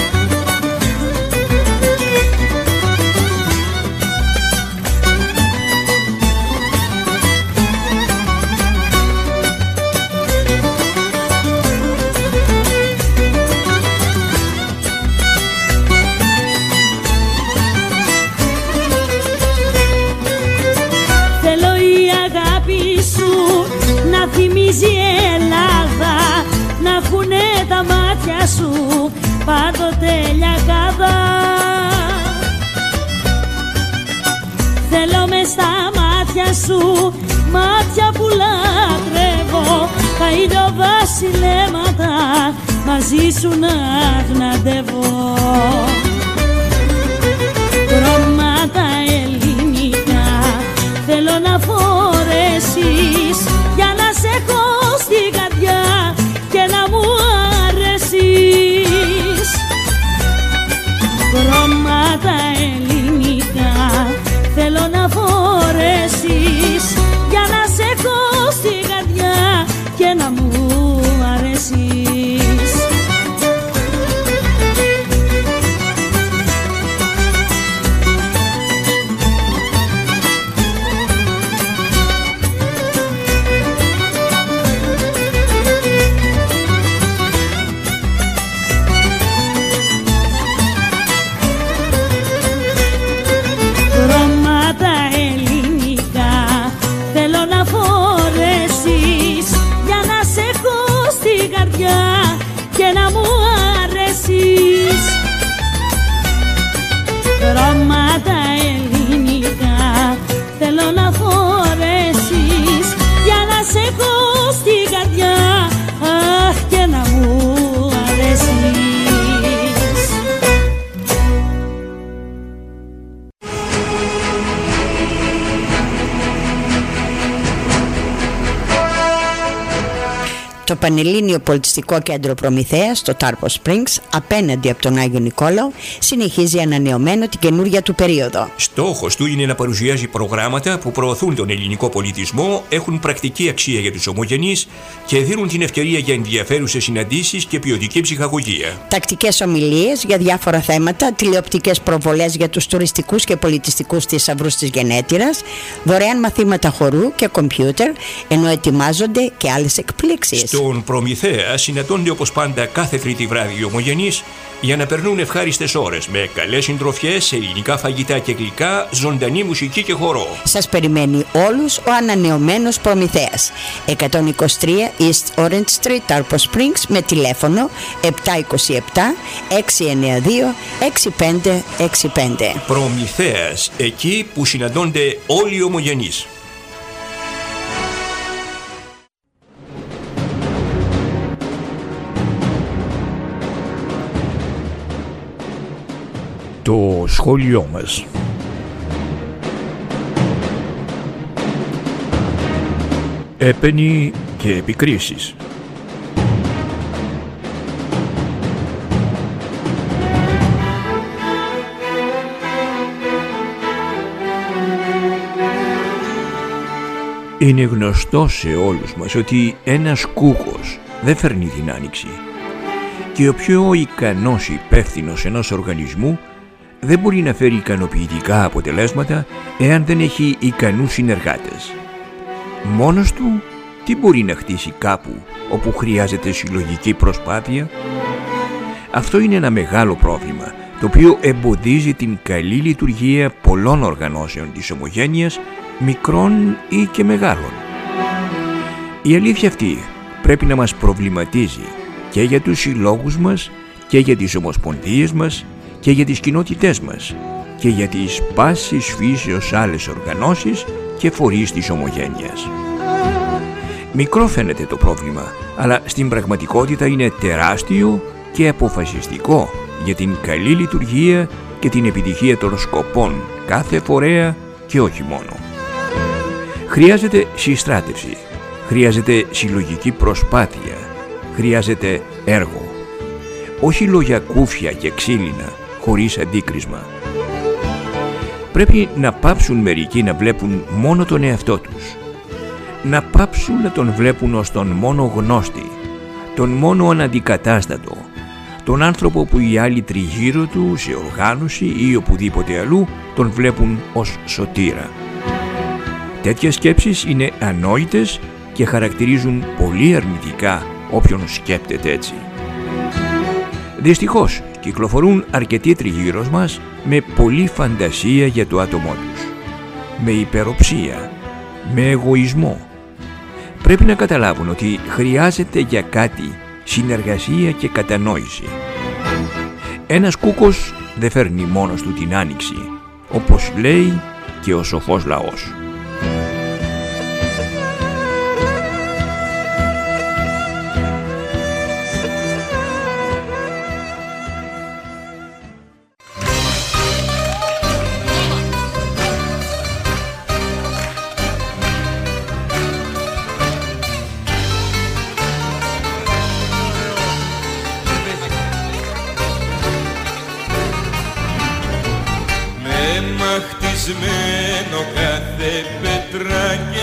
Θυμίζει Ελλάδα, να έχουνε τα μάτια σου πάντοτε λιακάδα. Θέλω μες στα μάτια σου, μάτια που λατρεύω, τα ηλιοβασιλέματα μαζί σου να γναντεύω. Χρώματα ελληνικά θέλω να φορέσεις για να σε έχω στην καρδιά και να μου αρέσεις. Χρώματα ελληνικά θέλω να φορέσεις για να σε έχω στην καρδιά και να μου έχω στην καρδιά, αχ και να μου αρέσεις. Το Πανελλήνιο Πολιτιστικό Κέντρο Προμηθέας, το Τάρπο Springs, απέναντι από τον Άγιο Νικόλαο, συνεχίζει ανανεωμένο την καινούργια του περίοδο. Στόχος του είναι να παρουσιάζει προγράμματα που προωθούν τον ελληνικό πολιτισμό, έχουν πρακτική αξία για τους ομογενείς και δίνουν την ευκαιρία για ενδιαφέρουσες συναντήσεις και ποιοτική ψυχαγωγία. Τακτικές ομιλίες για διάφορα θέματα, τηλεοπτικές προβολές για τους τουριστικούς και πολιτιστικούς θησαυρούς της γενέτειρας, δωρεάν μαθήματα χορού και κομπιούτερ, ενώ ετοιμάζονται και άλλες εκπλήξεις. Στον Προμηθέα συναντώνται όπως πάντα κάθε Τρίτη βράδυ οι ομογενείς για να περνούν ευχάριστες ώρες με καλές συντροφιές, ελληνικά φαγητά και γλυκά, ζωντανή μουσική και χορό. Σας περιμένει όλους ο ανανεωμένος Προμηθέας. 123 East Orange Street, Tarpo Springs, με τηλέφωνο 727 692 6565. Προμηθέας, εκεί που συναντώνται όλοι οι ομογενείς. Το σχόλιο μας. Έπαινοι και επικρίσεις. Είναι γνωστό σε όλους μας ότι ένας κούκος δεν φέρνει την άνοιξη και ο πιο ικανός υπεύθυνος ενός οργανισμού δεν μπορεί να φέρει ικανοποιητικά αποτελέσματα εάν δεν έχει ικανούς συνεργάτες. Μόνος του τι μπορεί να χτίσει κάπου όπου χρειάζεται συλλογική προσπάθεια? Αυτό είναι ένα μεγάλο πρόβλημα το οποίο εμποδίζει την καλή λειτουργία πολλών οργανώσεων της ομογένειας, μικρών ή και μεγάλων. Η αλήθεια αυτή πρέπει να μας προβληματίζει και για τους συλλόγους μας και για τις ομοσπονδίες μας και για τις κοινότητές μας και για τις πάσης φύσεως άλλες οργανώσεις και φορείς της ομογένειας. Μικρό φαίνεται το πρόβλημα, αλλά στην πραγματικότητα είναι τεράστιο και αποφασιστικό για την καλή λειτουργία και την επιτυχία των σκοπών κάθε φορέα και όχι μόνο. Χρειάζεται συστράτευση, χρειάζεται συλλογική προσπάθεια, χρειάζεται έργο. Όχι λόγια κούφια και ξύλινα, χωρίς αντίκρισμα. Πρέπει να πάψουν μερικοί να βλέπουν μόνο τον εαυτό τους. Να πάψουν να τον βλέπουν ως τον μόνο γνώστη, τον μόνο αναντικατάστατο, τον άνθρωπο που οι άλλοι τριγύρω του, σε οργάνωση ή οπουδήποτε αλλού, τον βλέπουν ως σωτήρα. Τέτοιες σκέψεις είναι ανόητες και χαρακτηρίζουν πολύ αρνητικά όποιον σκέπτεται έτσι. Δυστυχώς κυκλοφορούν αρκετοί τριγύρω μας με πολλή φαντασία για το άτομό τους, με υπεροψία, με εγωισμό. Πρέπει να καταλάβουν ότι χρειάζεται για κάτι συνεργασία και κατανόηση. Ένας κούκος δεν φέρνει μόνος του την άνοιξη, όπως λέει και ο σοφός λαός. Χτισμένο κάθε πέτρα και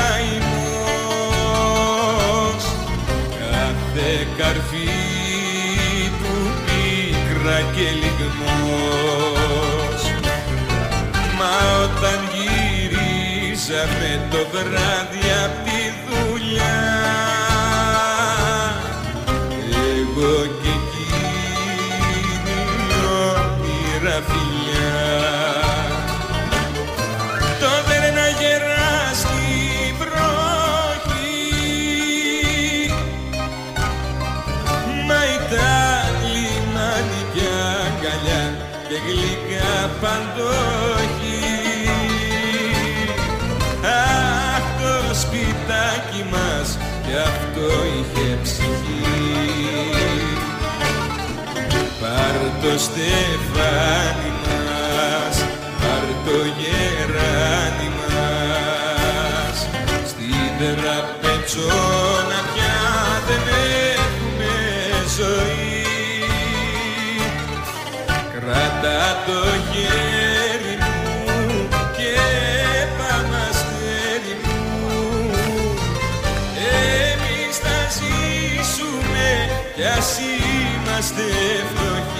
καημός, κάθε καρφί του πίκρα και λιγμός. Μα όταν γυρίζαμε το βράδυ απ' τη δουλειά, εγώ και εκείνη όνειρα φιλιά, παντόχι. Αχ, το σπίτι σπιτάκι μας κι αυτό είχε ψυχή. Πάρ' το στεφάνι μας, πάρ' το γεράνι μας, στην τραπετσόνα πια δεν έχουμε ζωή. Κράτα το χέρι μου και πάμε αστέρι μου, εμείς θα ζήσουμε κι ας είμαστε φτωχοί.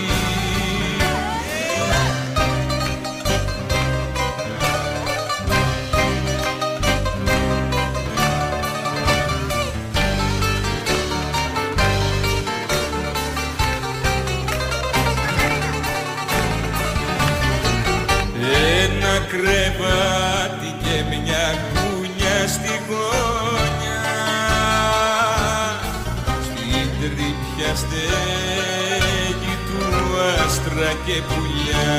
Ένα κρεβάτι και μια κούνια στη γωνιά, στην τρύπια στέγη του άστρα και πουλιά.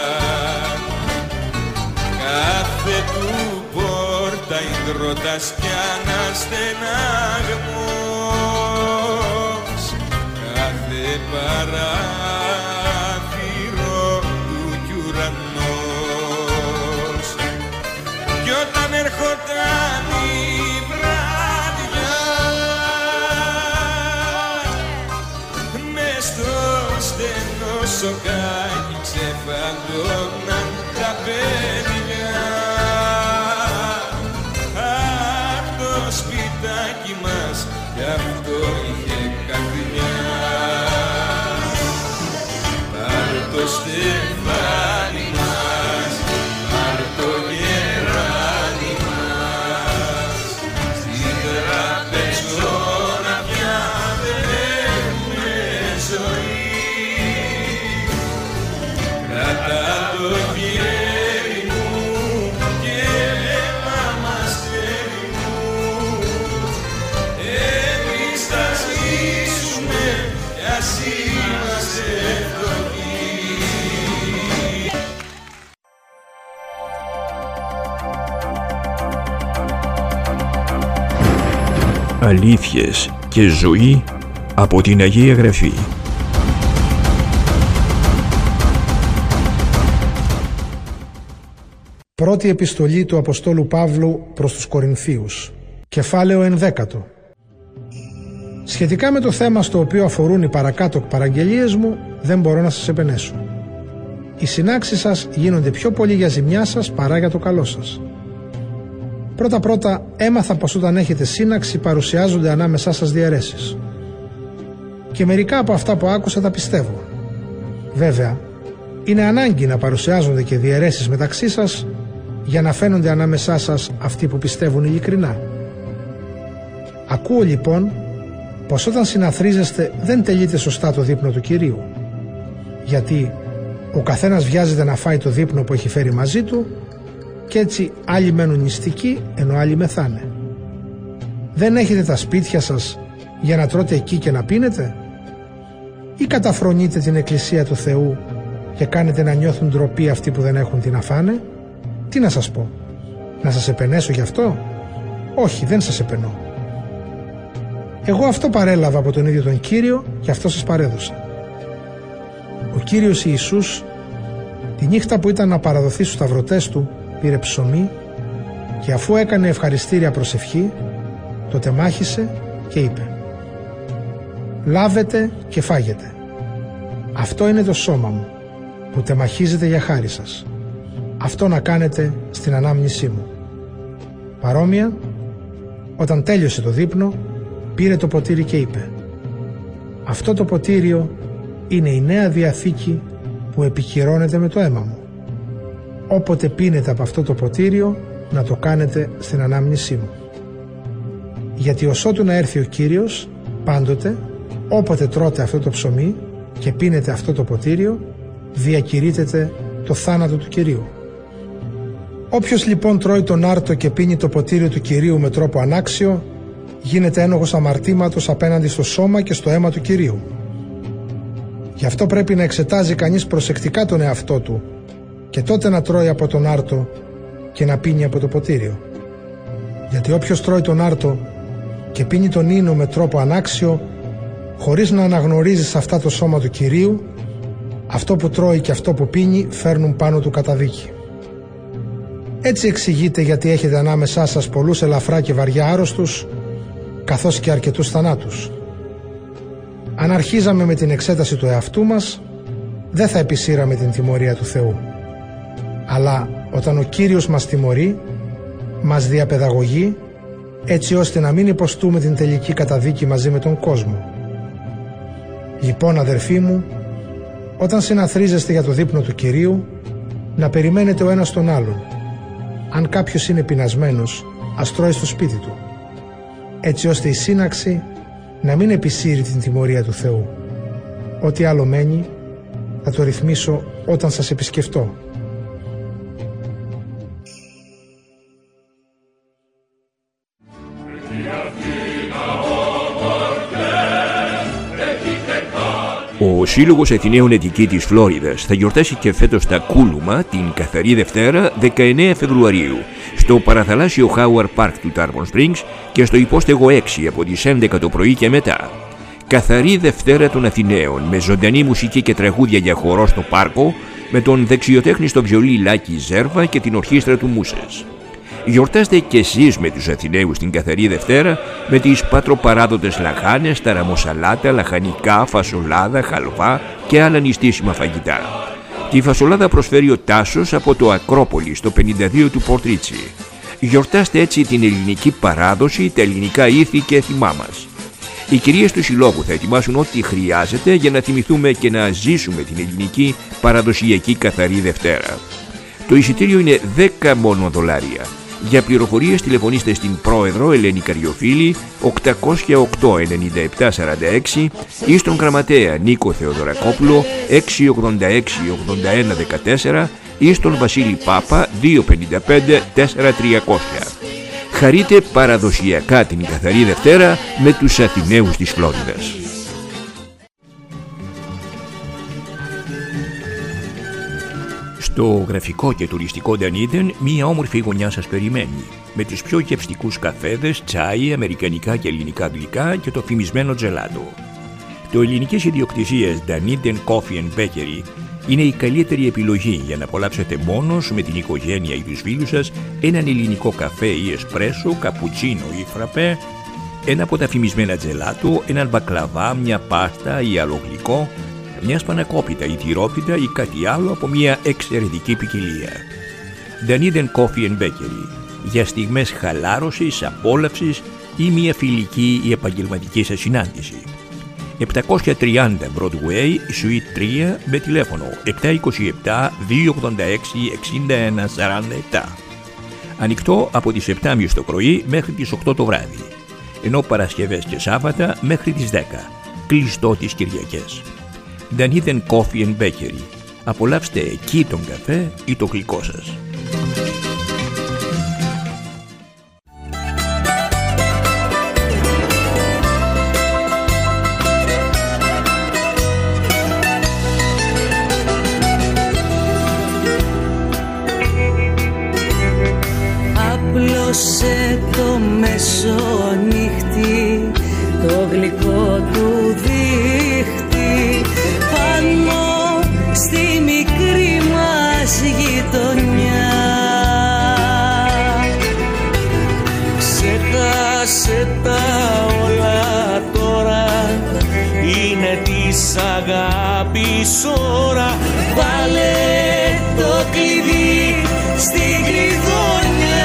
Κάθε του πόρτα υδρότας κι ένας στεναγμός, κάθε παράθυρο του κι ουρανός. Κι όταν ερχόταν η βράδια, μες στο στενό σοκάκι ξεφαντώναν τα παιδιά. Απ' το σπιτάκι μας κι αυτό είχε καρδιά. Πάρ' το στεφάνι μας, πάρ' το γεράνι μας, στην τραπεζόνα πια δεν έχουμε ζωή. Κράτα το χέρι μου και πάμε αστέρι μου, εμείς θα ζήσουμε κι ας είμαστε φτωχοί. Αλήθειες και ζωή από την Αγία Γραφή. Πρώτη επιστολή του Αποστόλου Παύλου προς τους Κορινθίους, κεφάλαιο 11. Σχετικά με το θέμα στο οποίο αφορούν οι παρακάτω παραγγελίες μου, δεν μπορώ να σας επενέσω. Οι συνάξεις σας γίνονται πιο πολύ για ζημιά σας παρά για το καλό σας. Πρώτα-πρώτα έμαθα πως όταν έχετε σύναξη παρουσιάζονται ανάμεσά σας διαιρέσεις. Και μερικά από αυτά που άκουσα τα πιστεύω. Βέβαια, είναι ανάγκη να παρουσιάζονται και διαιρέσεις μεταξύ σας για να φαίνονται ανάμεσά σας αυτοί που πιστεύουν ειλικρινά. Ακούω λοιπόν πως όταν συναθρίζεστε δεν τελείτε σωστά το δείπνο του Κυρίου, γιατί ο καθένας βιάζεται να φάει το δείπνο που έχει φέρει μαζί του και έτσι άλλοι μένουν νηστικοί ενώ άλλοι μεθάνε. Δεν έχετε τα σπίτια σας για να τρώτε εκεί και να πίνετε, ή καταφρονείτε την Εκκλησία του Θεού και κάνετε να νιώθουν ντροπή αυτοί που δεν έχουν τι να φάνε? Τι να σας πω, να σας επενέσω γι' αυτό? Όχι, δεν σας επενώ. Εγώ αυτό παρέλαβα από τον ίδιο τον Κύριο και αυτό σας παρέδωσα. Ο Κύριος Ιησούς τη νύχτα που ήταν να παραδοθεί στους σταυρωτές του πήρε ψωμί και αφού έκανε ευχαριστήρια προσευχή το τεμάχισε και είπε: «Λάβετε και φάγετε. Αυτό είναι το σώμα μου που τεμαχίζεται για χάρη σας. Αυτό να κάνετε στην ανάμνησή μου». Παρόμοια, όταν τέλειωσε το δείπνο, πήρε το ποτήρι και είπε: «Αυτό το ποτήριο είναι η Νέα Διαθήκη που επικυρώνεται με το αίμα μου. Όποτε πίνετε από αυτό το ποτήριο, να το κάνετε στην ανάμνησή μου. Γιατί ωσότου να έρθει ο Κύριος, πάντοτε, όποτε τρώτε αυτό το ψωμί και πίνετε αυτό το ποτήριο, διακηρύτετε το θάνατο του Κυρίου. Όποιος λοιπόν τρώει τον άρτο και πίνει το ποτήριο του Κυρίου με τρόπο ανάξιο, γίνεται ένοχος αμαρτήματος απέναντι στο σώμα και στο αίμα του Κυρίου. Γι' αυτό πρέπει να εξετάζει κανείς προσεκτικά τον εαυτό του και τότε να τρώει από τον άρτο και να πίνει από το ποτήριο. Γιατί όποιος τρώει τον άρτο και πίνει τον ίνο με τρόπο ανάξιο, χωρίς να αναγνωρίζει σε αυτά το σώμα του Κυρίου, αυτό που τρώει και αυτό που πίνει φέρνουν πάνω του καταδίκη. Έτσι εξηγείται γιατί έχετε ανάμεσά σας πολλούς ελαφρά και βαριά άρρωστους, καθώς και αρκετούς θανάτους. Αν αρχίζαμε με την εξέταση του εαυτού μας, δεν θα επισύραμε την τιμωρία του Θεού. Αλλά όταν ο Κύριος μας τιμωρεί, μας διαπαιδαγωγεί, έτσι ώστε να μην υποστούμε την τελική καταδίκη μαζί με τον κόσμο. Λοιπόν, αδερφοί μου, όταν συναθρίζεστε για το δείπνο του Κυρίου, να περιμένετε ο ένας τον άλλον. Αν κάποιος είναι πεινασμένος, ας τρώει στο σπίτι του, έτσι ώστε η σύναξη να μην επισύρει την τιμωρία του Θεού. Ό,τι άλλο μένει, θα το ρυθμίσω όταν σας επισκεφτώ. Ο Σύλλογος Αθηναίων Ετική της Φλόριδας θα γιορτάσει και φέτος τα Κούλουμα την καθαρή Δευτέρα 19 Φεβρουαρίου στο παραθαλάσσιο Howard Park του Tarpon Springs και στο υπόστεγο 6 από τις 11 το πρωί και μετά. Καθαρή Δευτέρα των Αθηναίων με ζωντανή μουσική και τραγούδια για χορό στο πάρκο με τον δεξιοτέχνη στο βιολί Λάκη Ζέρβα και την ορχήστρα του Μούσες. Γιορτάστε και εσείς με τους Αθηναίους την καθαρή Δευτέρα με τις πατροπαράδοτες λαχάνες, ταραμοσαλάτα, λαχανικά, φασολάδα, χαλβά και άλλα νηστίσιμα φαγητά. Τη φασολάδα προσφέρει ο Τάσος από το Ακρόπολη στο 52 του Πορτρίτσι. Γιορτάστε έτσι την ελληνική παράδοση, τα ελληνικά ήθη και έθιμά μας. Οι κυρίες του Συλλόγου θα ετοιμάσουν ό,τι χρειάζεται για να θυμηθούμε και να ζήσουμε την ελληνική παραδοσιακή καθαρή Δευτέρα. Το εισιτήριο είναι 10 μόνο δολάρια. Για πληροφορίες τηλεφωνήστε στην πρόεδρο Ελένη Καριοφίλη 808 97 46 ή στον γραμματέα Νίκο Θεοδωρακόπουλο 686 81 14 ή στον Βασίλη Πάπα 255 4300. Χαρείτε παραδοσιακά την καθαρή Δευτέρα με τους Αθηναίους της Φλόριδας. Στο γραφικό και τουριστικό Dunedin, μία όμορφη γωνιά σας περιμένει, με τους πιο γευστικούς καφέδες, τσάι, αμερικανικά και ελληνικά γλυκά και το φημισμένο τζελάτο. Το ελληνικής ιδιοκτησίας Dunedin Coffee and Bakery είναι η καλύτερη επιλογή για να απολαύσετε μόνος με την οικογένεια ή τους φίλους σας έναν ελληνικό καφέ ή εσπρέσο, καπουτσίνο ή φραπέ, ένα από τα φημισμένα τζελάτο, έναν μπακλαβά, μια πάστα ή άλλο γλυκό, μια σπανακόπιτα ή τυρόπιτα ή κάτι άλλο από μια εξαιρετική ποικιλία. Dunedin Coffee and Bakery, για στιγμές χαλάρωσης, απόλαυσης ή μια φιλική ή επαγγελματική σας συνάντηση. 730 Broadway, Suite 3, με τηλέφωνο 727 286 61 47. Ανοιχτό από τις 7.30 το πρωί μέχρι τις 8 το βράδυ, ενώ Παρασκευές και Σάββατα μέχρι τις 10. Κλειστό τις Κυριακές. Dunedin Coffee and Bakery. Απολαύστε εκεί τον καφέ ή το γλυκό σας. Απλώσε το μεσονύχτη το γλυκό του δίχτυ πάνω στη μικρή μας γειτονιά. Ξέχασε τα όλα τώρα, είναι της αγάπης ώρα. Βάλε το κλειδί στην κλειδονιά.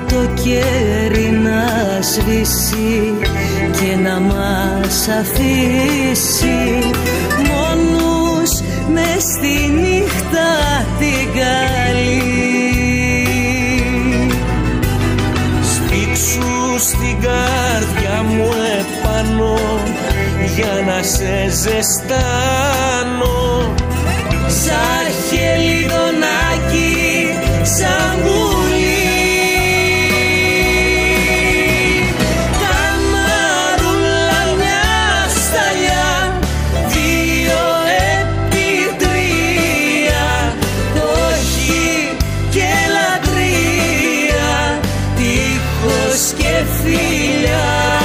το κέρι να σβήσει και να μας αφήσει μόνους μες στη νύχτα την καλή. Στήξου στην καρδιά μου επάνω για να σε ζεστάνω σαν χελιδονάκι, σαν πουλί. Καμαρούλα μια σταλιά, 2x3, όχι και λατρεία, τείχος και φιλιά.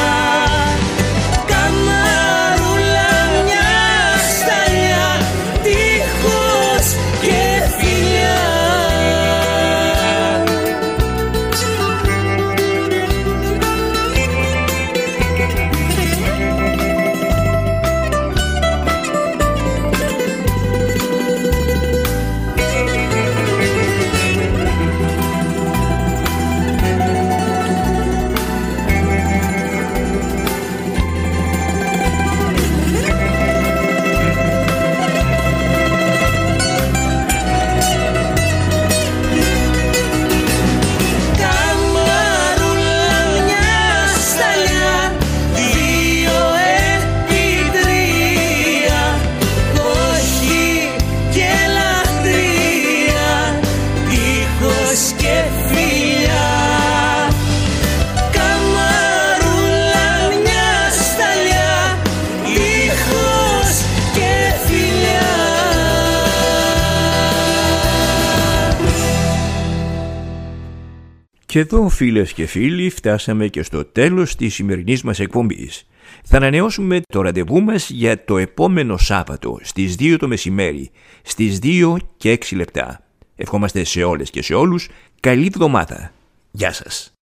Και εδώ, φίλες και φίλοι, φτάσαμε και στο τέλος της σημερινής μας εκπομπής. Θα ανανεώσουμε το ραντεβού μας για το επόμενο Σάββατο στις 2 το μεσημέρι, στις 2 και 6 λεπτά. Ευχόμαστε σε όλες και σε όλους καλή εβδομάδα. Γεια σας.